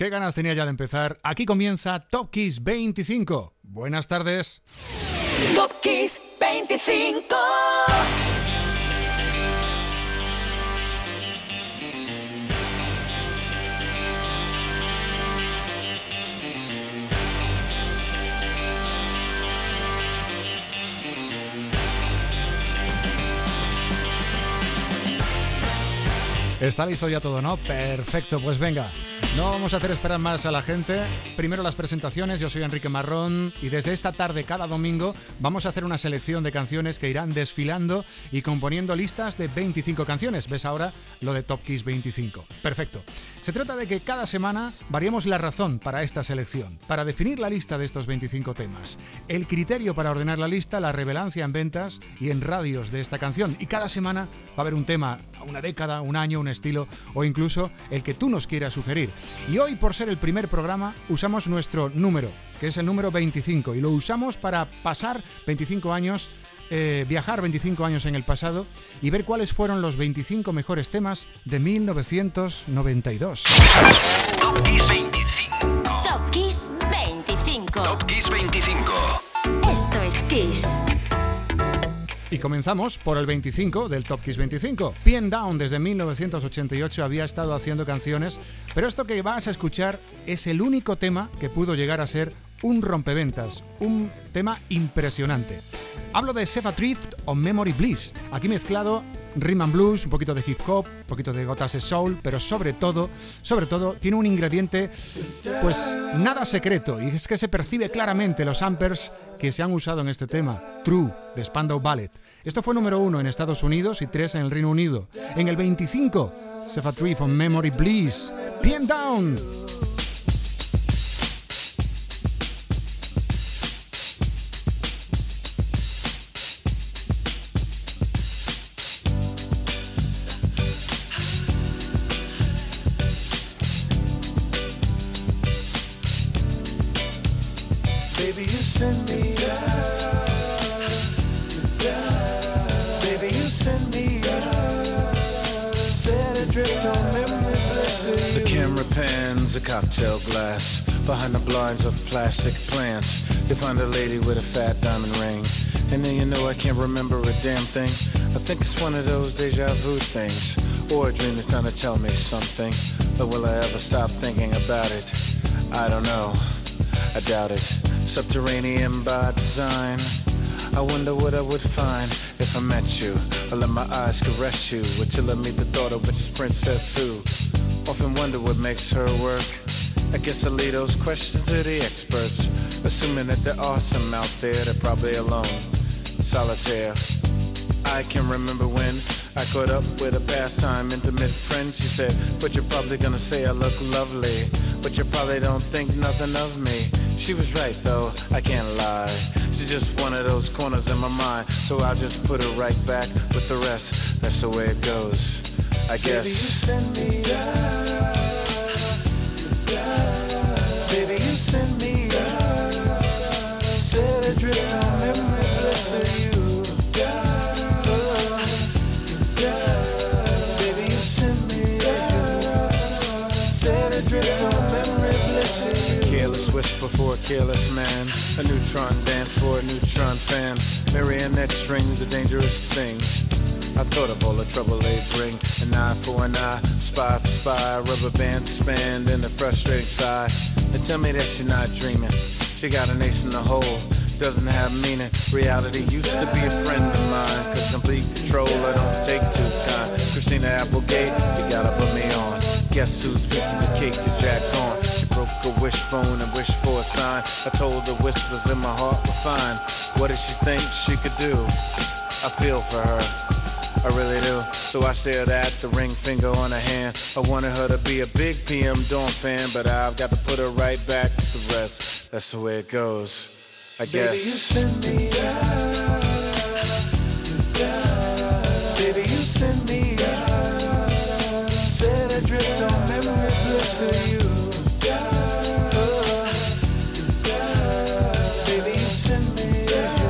Qué ganas tenía ya de empezar. Aquí comienza Top Kiss 25. Buenas tardes. Top Kiss 25. ¿Está listo ya todo, no? Perfecto, pues venga. No vamos a hacer esperar más a la gente. Primero las presentaciones. Yo soy Enrique Marrón y desde esta tarde cada domingo vamos a hacer una selección de canciones que irán desfilando y componiendo listas de 25 canciones. ¿Ves ahora lo de Top Kiss 25? Perfecto. Se trata de que cada semana variemos la razón para esta selección, para definir la lista de estos 25 temas, el criterio para ordenar la lista, la relevancia en ventas y en radios de esta canción. Y cada semana va a haber un tema, una década, un año, un estilo o incluso el que tú nos quieras sugerir. Y hoy, por ser el primer programa, usamos nuestro número, que es el número 25, y lo usamos para pasar 25 años, viajar 25 años en el pasado y ver cuáles fueron los 25 mejores temas de 1992. Top Kiss 25. Top Kiss 25. Top Kiss 25. Esto es Kiss. Y comenzamos por el 25 del Top Kiss 25. P&M Down desde 1988 había estado haciendo canciones, pero esto que vas a escuchar es el único tema que pudo llegar a ser un rompeventas, un tema impresionante. Hablo de Seva Drift o Memory Bliss, aquí mezclado rhythm and blues, un poquito de hip hop, un poquito de gotas de soul, pero sobre todo, tiene un ingrediente pues nada secreto, y es que se percibe claramente los amperes que se han usado en este tema, True, de Spandau Ballet. Esto fue número 1 en Estados Unidos y 3 en el Reino Unido. En el 25, Seva Drift o Memory Bliss, P&M Down. Baby, you send me baby, you send me set adrift on memory bliss. The camera pans a cocktail glass behind the blinds of plastic plants. They find a lady with a fat diamond ring, and then you know I can't remember a damn thing. I think it's one of those deja vu things, or a dream that's trying to tell me something. But will I ever stop thinking about it? I don't know, I doubt it. Subterranean by design, I wonder what I would find if I met you. I let my eyes caress you until I meet the daughter, which is Princess Sue. Often wonder what makes her work. I guess I leave those questions to the experts, assuming that they're awesome out there. They're probably alone, solitaire. I can remember when I caught up with a pastime intimate friend. She said, but you're probably gonna say I look lovely, but you probably don't think nothing of me. She was right though, I can't lie. She's just one of those corners in my mind, so I'll just put her right back with the rest. That's the way it goes, I guess. Baby, you send me baby, you send me set adrift on memory bliss of you. Baby, you send me set adrift on memory bliss of you. Careless whisper for a careless man, a neutron dance for a neutron fan. Marionette strings are dangerous things. I thought of all the trouble they bring. An eye for an eye, spy for spy, rubber band to expand in a frustrating sigh. They tell me that she's not dreaming, she got an ace in the hole, doesn't have meaning. Reality used to be a friend of mine, cause complete control I don't take too kind. Christina Applegate, you gotta put me on. Guess whose piece of the cake is Jack on? She broke a wishbone and wished for a sign. I told her whispers in my heart were fine. What did she think she could do? I feel for her, I really do. So I stared at the ring finger on her hand. I wanted her to be a big P&M Dawn fan, but I've got to put her right back with the rest. That's the way it goes, I guess. Baby, you send me baby, you send me set adrift on memory bliss of you. Baby, you send me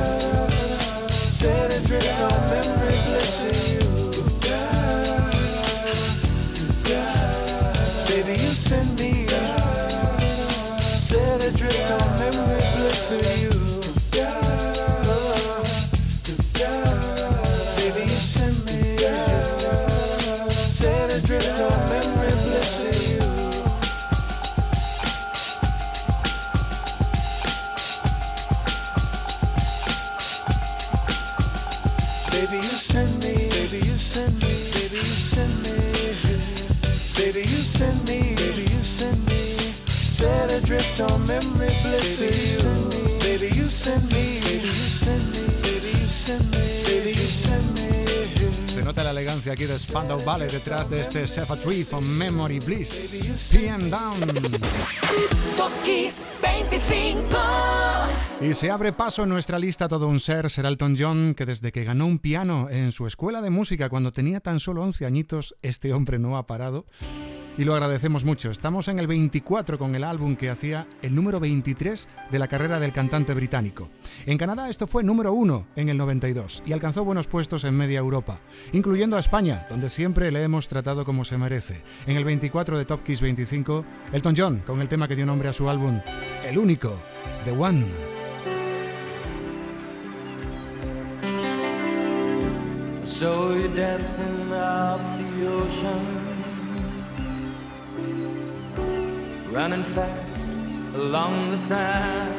set adrift on memory bliss of you. Baby, you send me adrift on memory bliss. Baby, you send me. Baby, you send me. Baby, you send me. Baby, you send me. Se nota la elegancia aquí de Spandau Ballet detrás de este Set a Tree from Memory Bliss. PM Down. Top Kiss 25. Y se abre paso en nuestra lista todo un ser, Sir Elton John, que desde que ganó un piano en su escuela de música cuando tenía tan solo 11 añitos, este hombre no ha parado. Y lo agradecemos mucho. Estamos en el 24 con el álbum que hacía el número 23 de la carrera del cantante británico. En Canadá esto fue número 1 en el 92 y alcanzó buenos puestos en media Europa, incluyendo a España, donde siempre le hemos tratado como se merece. En el 24 de Top Kiss 25, Elton John con el tema que dio nombre a su álbum, El Único, The One. So you're dancing up the ocean, running fast along the sand,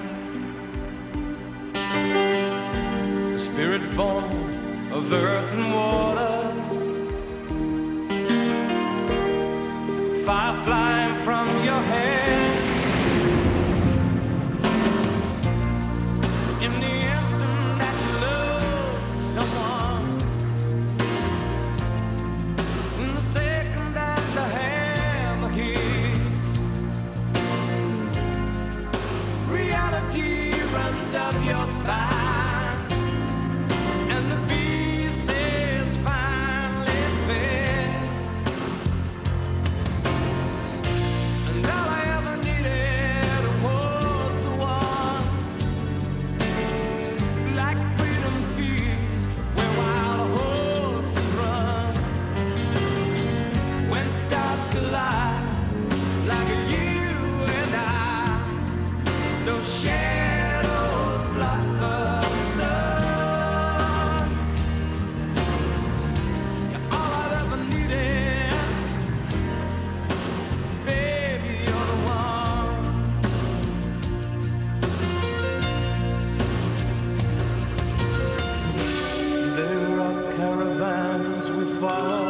a spirit born of earth and water, fire flying from your hands. In the instant that you love someone, in the second that the hammer hits, reality runs up your spine, and the beast is finally fed. And all I ever needed was the one, like freedom feels where wild horses run, when stars collide, like you and I, those shadows block the sun. You're all I've ever needed, baby, you're the one. There are caravans we follow,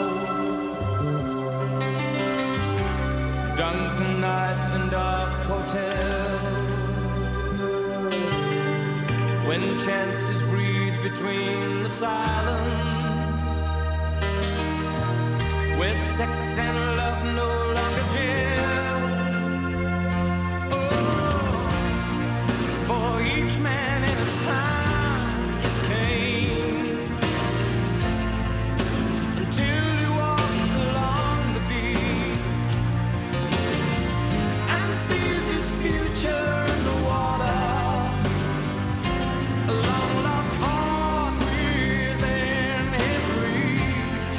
drunken nights and dark hotels, when chances breathe between the silence, where sex and love no longer jail. Oh, for each man in his time is Cain, until he walks along the beach and sees his future in the water, a long-lost heart within his reach.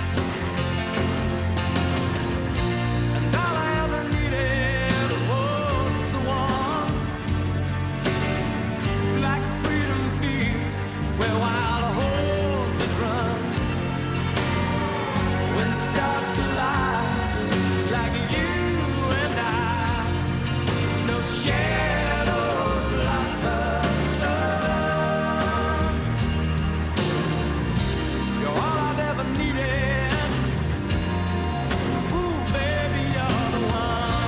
And all I ever needed was the one, like freedom feels where wild horses run, when stars collide, like you and I, no shadows block the sun. You're all I've ever needed. Ooh, baby, you're the one.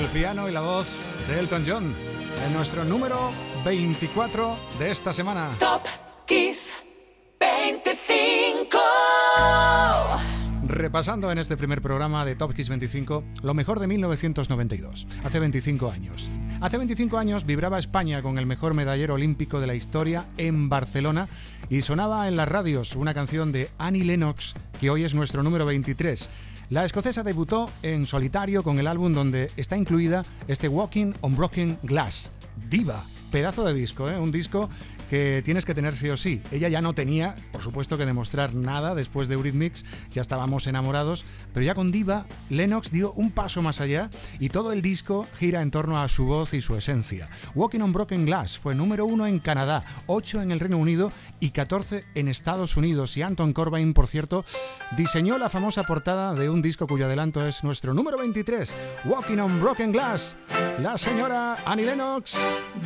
el piano y la voz de Elton John en nuestro número 24 de esta semana. Top Kiss 25. Repasando en este primer programa de Top Kiss 25 lo mejor de 1992, hace 25 años. Hace 25 años vibraba España con el mejor medallero olímpico de la historia en Barcelona y sonaba en las radios una canción de Annie Lennox que hoy es nuestro número 23. La escocesa debutó en solitario con el álbum donde está incluida este Walking on Broken Glass. Diva, pedazo de disco, un disco que tienes que tener sí o sí. Ella ya no tenía, por supuesto, que demostrar nada después de Eurythmics, ya estábamos enamorados, pero ya con Diva, Lennox dio un paso más allá y todo el disco gira en torno a su voz y su esencia. Walking on Broken Glass fue número 1 en Canadá, 8 en el Reino Unido y 14 en Estados Unidos. Y Anton Corbijn, por cierto, diseñó la famosa portada de un disco cuyo adelanto es nuestro número 23, Walking on Broken Glass, la señora Annie Lennox.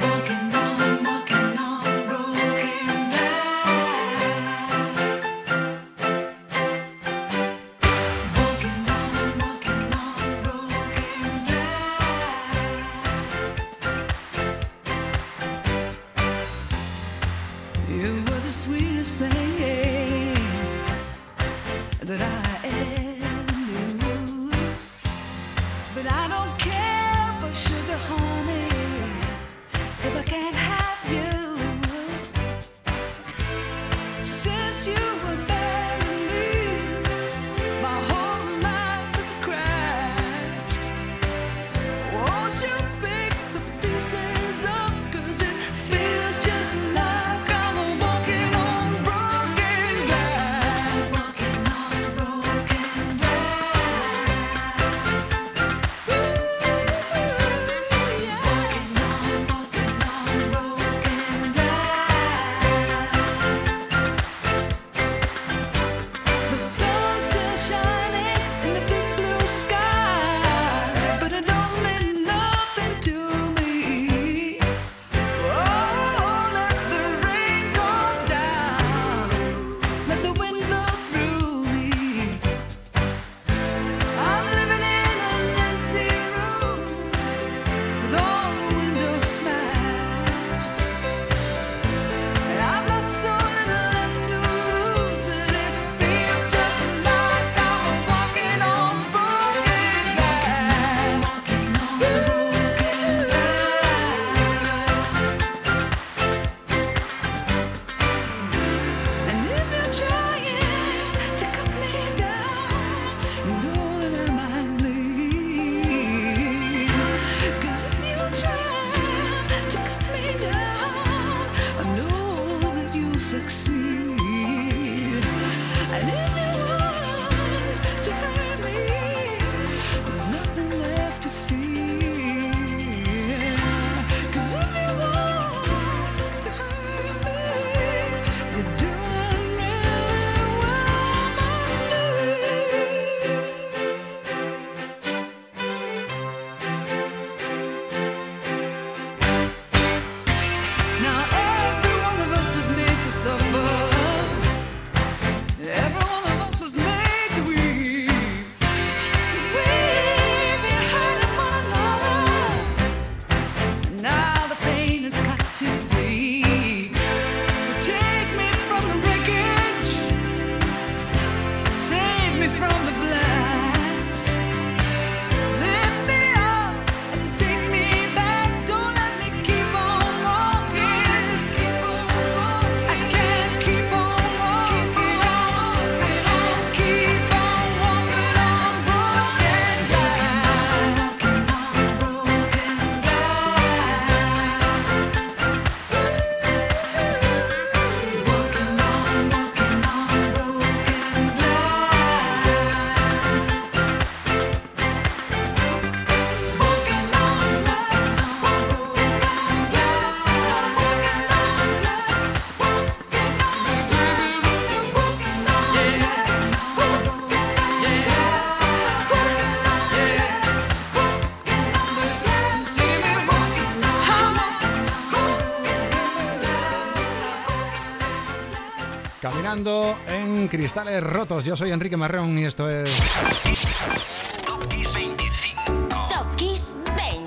Caminando en cristales rotos. Yo soy Enrique Marrón y esto es Top Kiss 25. Top Kiss 25.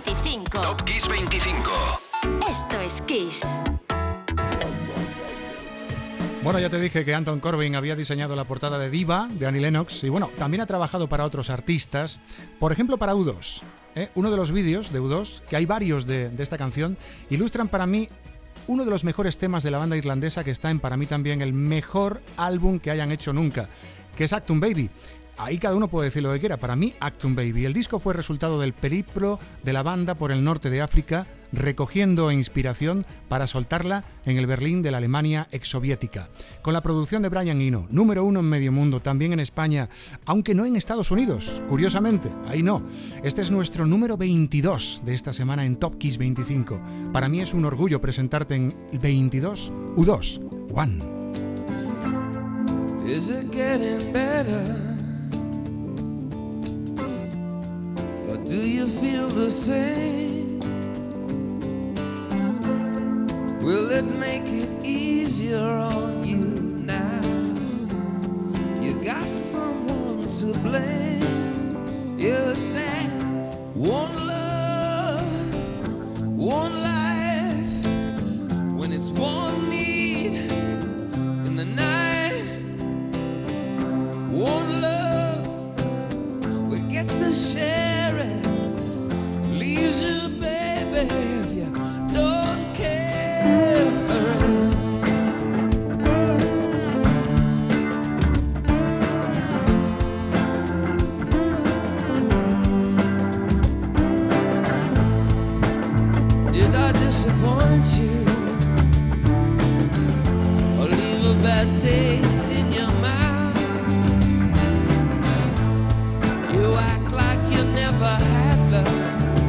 Kiss. Bueno, ya te dije que Anton Corbijn había diseñado la portada de Diva, de Annie Lennox, y bueno, también ha trabajado para otros artistas, por ejemplo para U2. Uno de los vídeos de U2, que hay varios de esta canción, ilustran para mí uno de los mejores temas de la banda irlandesa, que está en para mí también el mejor álbum que hayan hecho nunca, que es Achtung Baby. Ahí cada uno puede decir lo que quiera. Para mí, Achtung Baby. El disco fue resultado del periplo de la banda por el norte de África, recogiendo inspiración para soltarla en el Berlín de la Alemania exsoviética. Con la producción de Brian Eno, número 1 en medio mundo, también en España, aunque no en Estados Unidos, curiosamente, ahí no. Este es nuestro número 22 de esta semana en Top Kiss 25. Para mí es un orgullo presentarte en 22 U2 One. Is it getting better? Or do you feel the same? Will it make it easier on you now? You got someone to blame. You said one love, one life. When it's one need in the night, one love, we get to share it. Leaves you, baby, if you don't care for it. Did I disappoint you or leave a bad taste in your mouth? You act like you never had love,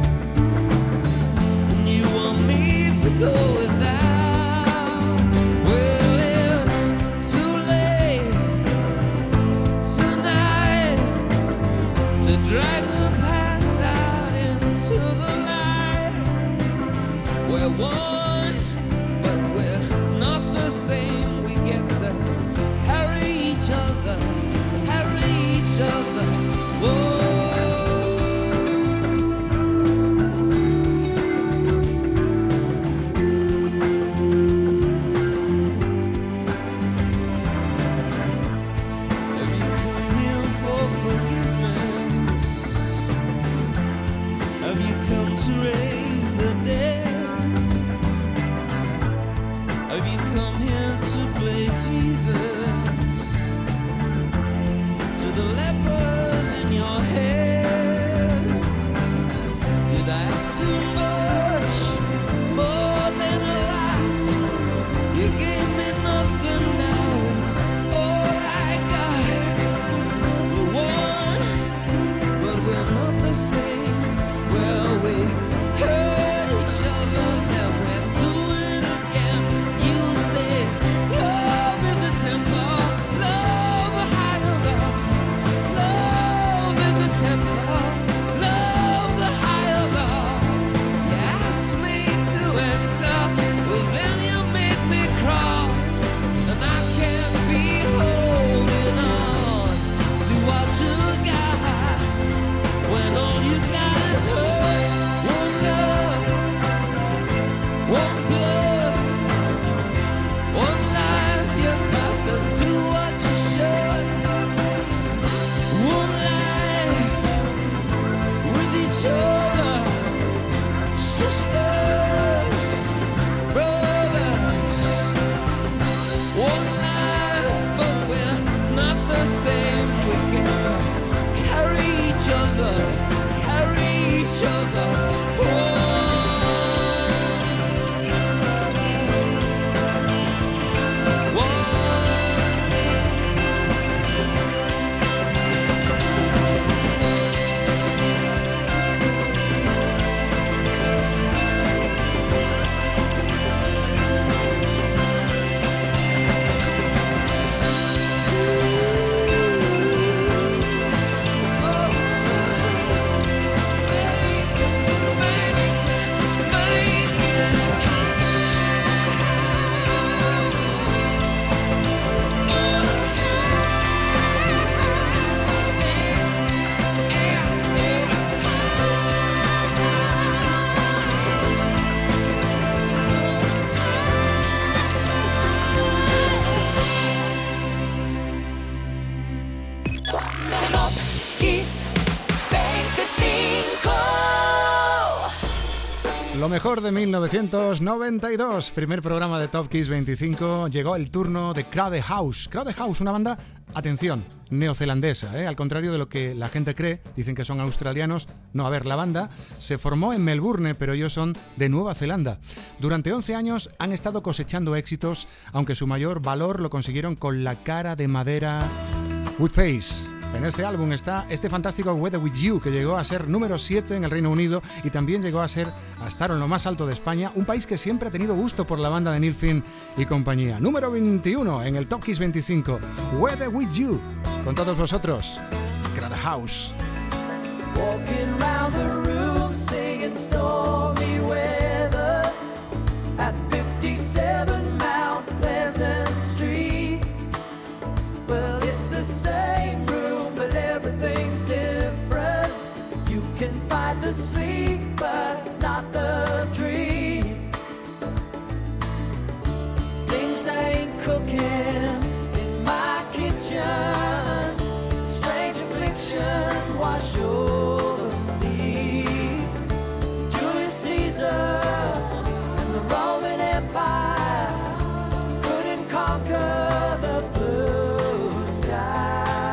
and you want me to go without. Well, it's too late tonight to drag the past out into the light. We're one, but we're not the same. We get to carry each other, carry each other. Whoa. Have you come here for forgiveness? Have you come to raise the dead? Have you come here to play Jesus to the lepers in your head? Did I ask too much, more than a lot? You gave me nothing, now it's all I got. We're one, but we're not the same. Well, we hurt each other, then we do it again. You say love is a temper, love a higher love. Love is a temper, love the higher love. You asked me to enter, well then you made me crawl, and I can't be holding on to what you got when all you got is hurt. One love, one blood, one life. You got to do what you should. One life with each other, sisters, brothers. One life, but we're not the same. We get to carry each other, carry each other. Lo mejor de 1992, primer programa de Top Kiss 25, llegó el turno de Crowded House. Crowded House, una banda, atención, neozelandesa, al contrario de lo que la gente cree, dicen que son australianos. No, a ver, la banda se formó en Melbourne, pero ellos son de Nueva Zelanda. Durante 11 años han estado cosechando éxitos, aunque su mayor valor lo consiguieron con la cara de madera Woodface. En este álbum está este fantástico Weather With You, que llegó a ser número 7 en el Reino Unido y también llegó a estar en lo más alto de España, un país que siempre ha tenido gusto por la banda de Neil Finn y compañía. Número 21 en el Top Kiss 25, Weather With You. Con todos vosotros, Crowded House. Walking round the room singing stormy weather at 57 Mount Pleasant Street. Well, it's the same room, but everything's different. You can fight the sleep, but not the dream. Things ain't cooking in my kitchen. Strange affliction wash over me. Julius Caesar and the Roman Empire couldn't conquer the blue sky.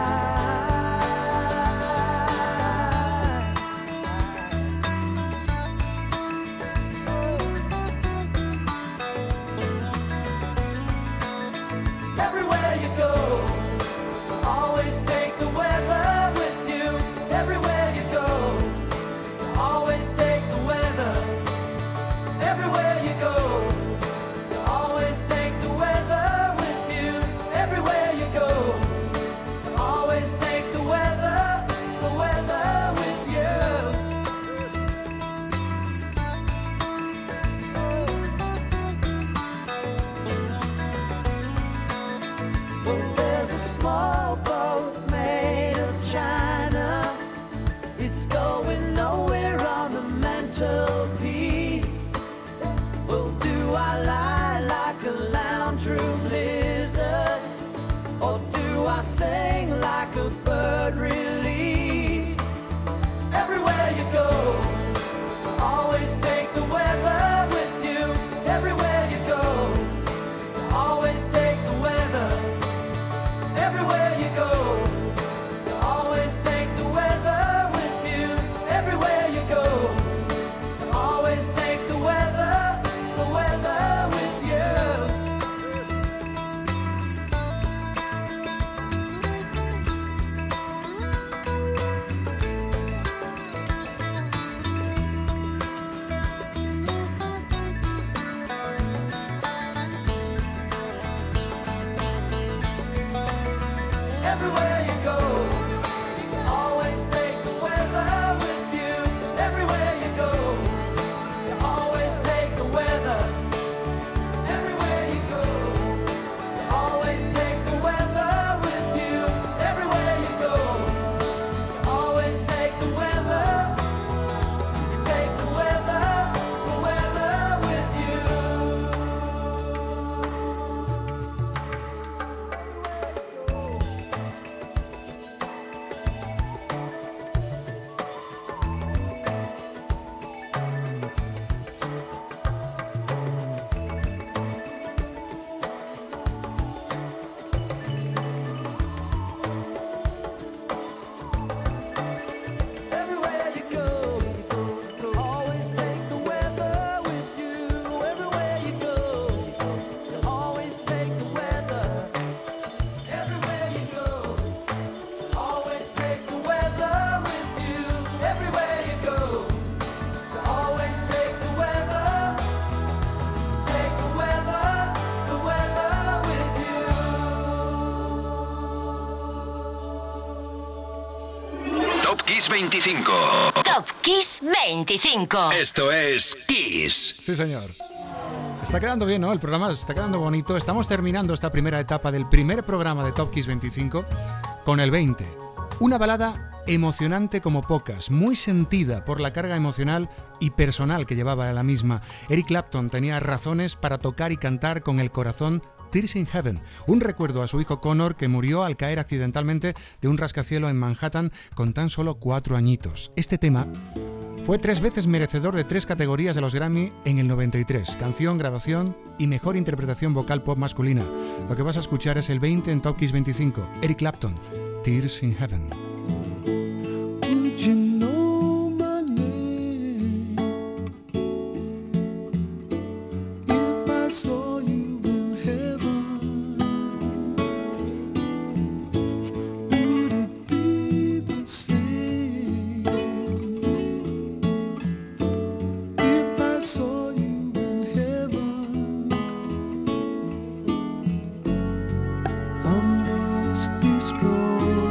Everywhere you go, always take the weather with you. Everywhere you go, always take the weather. Everywhere you go, always take the weather with you. Everywhere you go, always take the weather with you. Well, there's a small boat made of china. It's going nowhere on the mantelpiece. Well, do I lie like a lounge room lizard, or do I sing like a bird released? Everywhere you go, always take the weather with you. Everywhere you go, always take the weather. Everywhere you go, always take the weather with you. Everywhere you go, always take the weather with you. Everywhere you go, always take the weather with you. Everywhere you go, always take the weather. Everywhere you go, always take the weather with you. Everywhere you go, always take the weather. You take the weather with you. Everywhere you go, always take the weather with you. Everywhere you go, always take the weather. Everywhere you go, always take the weather with you. Everywhere you go, always take the weather. Take the weather with you. Top Kiss 25. Top Kiss 25. Esto es Kiss. Sí, señor. Está quedando bien, ¿no? El programa está quedando bonito. Estamos terminando esta primera etapa del primer programa de Top Kiss 25 con el 20. Una balada emocionante como pocas, muy sentida por la carga emocional y personal que llevaba a la misma. Eric Clapton tenía razones para tocar y cantar con el corazón Tears in Heaven, un recuerdo a su hijo Connor, que murió al caer accidentalmente de un rascacielos en Manhattan con tan solo 4 añitos. Este tema fue 3 veces merecedor de 3 categorías de los Grammy en el 93, canción, grabación y mejor interpretación vocal pop masculina. Lo que vas a escuchar es el 20 en Top Kiss 25, Eric Clapton, Tears in Heaven. You know my name. If I saw you in heaven, would it be the same? If I saw you in heaven, I must be strong.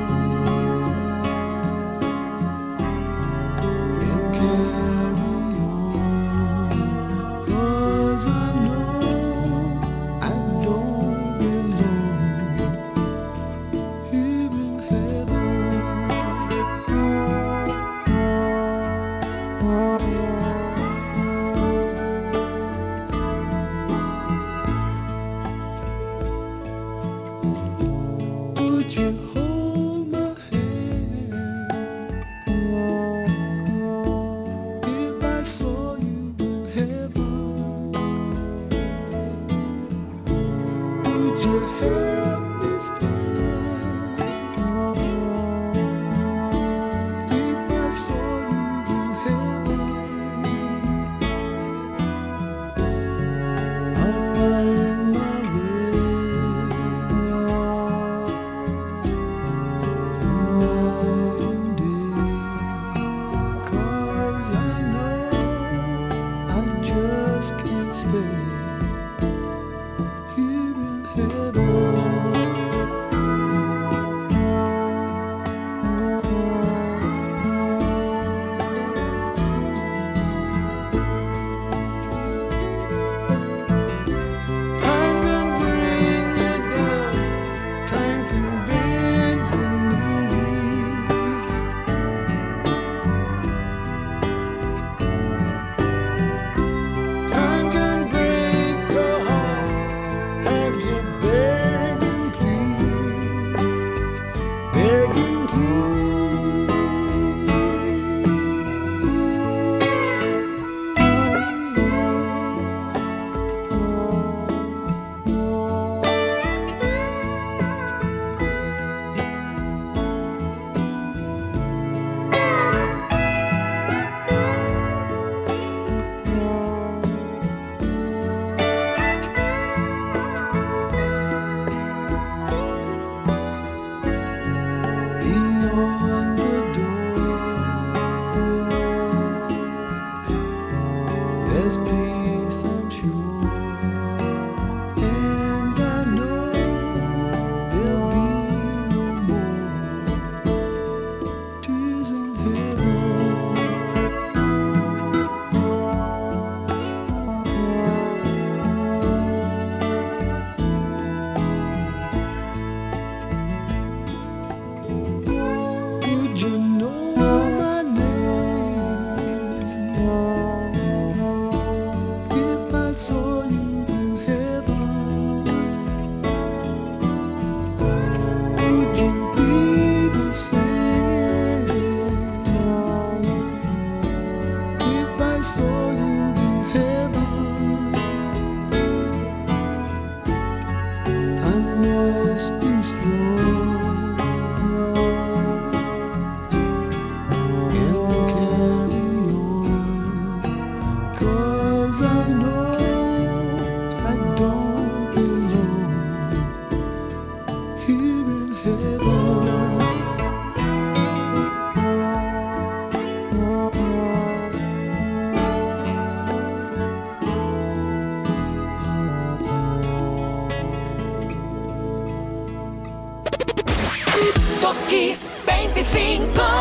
Top Kiss 25.